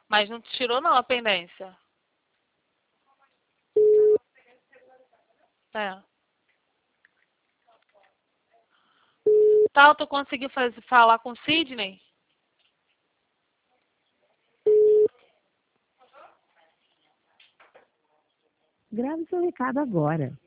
Mas não tirou não a pendência. É. Tá, tu conseguiu falar com o Sidney? Grave seu recado agora.